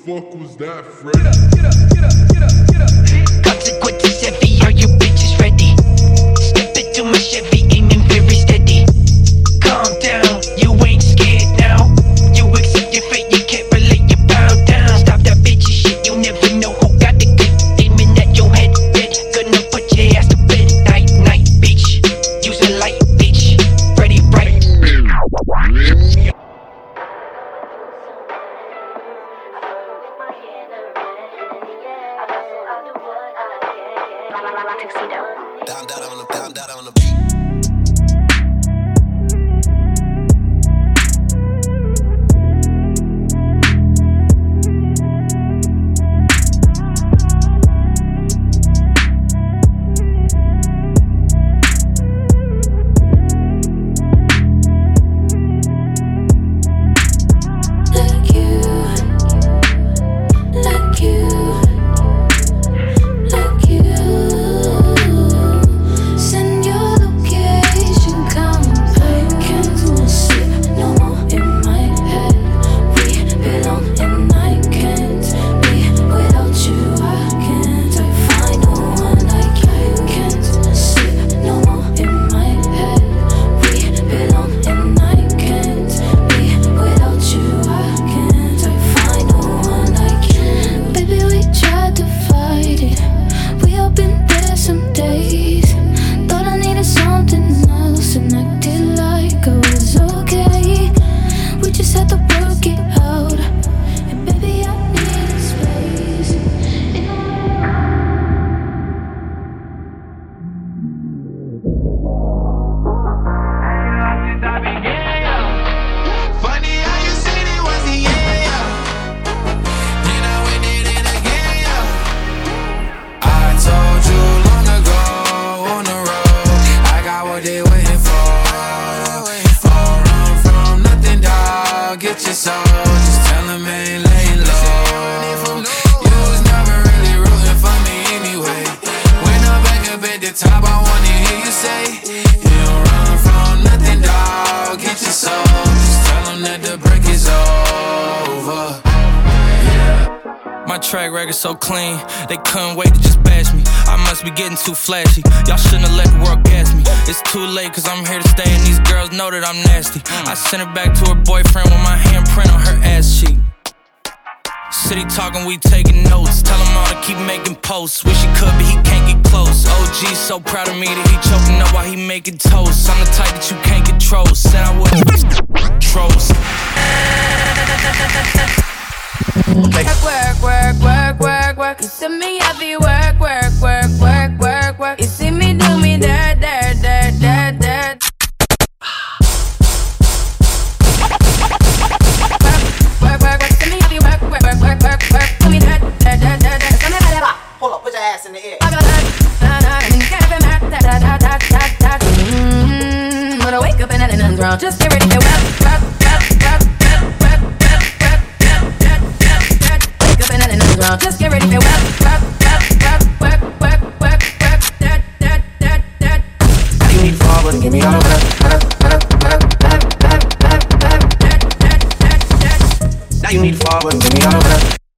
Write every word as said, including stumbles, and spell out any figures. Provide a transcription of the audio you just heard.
fuck was that, Freddy? Get up, get up, get up, get up, get up. Consequences heavy, are you bitches ready? Step into my Chevy, aiming very steady. Calm down, you ain't scared now. You accept your fate, you can't relate, you bow down. Stop that bitchy shit, you never know who got the good. Aiming at your head, dead. Gonna put your ass to bed. Night, night, bitch. Use a light, bitch. Ready, right. Down, down on the, down, down on the beat. Get your soul, just tell him I ain't laying low. You was never really rooting for me anyway. When I'm back up at the top, I wanna hear you say, you don't run from nothing, dawg. Get your soul, just tell him that the break is over. Yeah. My track record so clean, they couldn't wait to just bash me. I must be getting too flashy. Y'all shouldn't have let the world gas me. It's too late cause I'm here to stay and these girls know that I'm nasty. I sent her back to her boyfriend with my handprint on her ass cheek. City talking, we taking notes. Tell him all to keep making posts. Wish he could but he can't get close. O G so proud of me that he choking up while he making toast. I'm the type that you can't control. Said I would trolls. Work, work, work, work, work. You see me heavy work, work, work, work, work, work. You see me do me that, that, that, that, that. Work, work, work. You see me heavy work, work, work, work, work, work. Do me that, that, that, that, that. Hold up, put your ass in the air. I got that, that, that, that, that, that, that, that, that. Mmm, when I wake up and nothing's wrong, just get ready to work, work, work, work, work, work, work, work, work, work. Wake up and nothing's wrong, just get ready to work, work, work, work, work, work, work, work, that, that, that, that. Now you need forward and give me all of that. Now you need forward and give me all of that.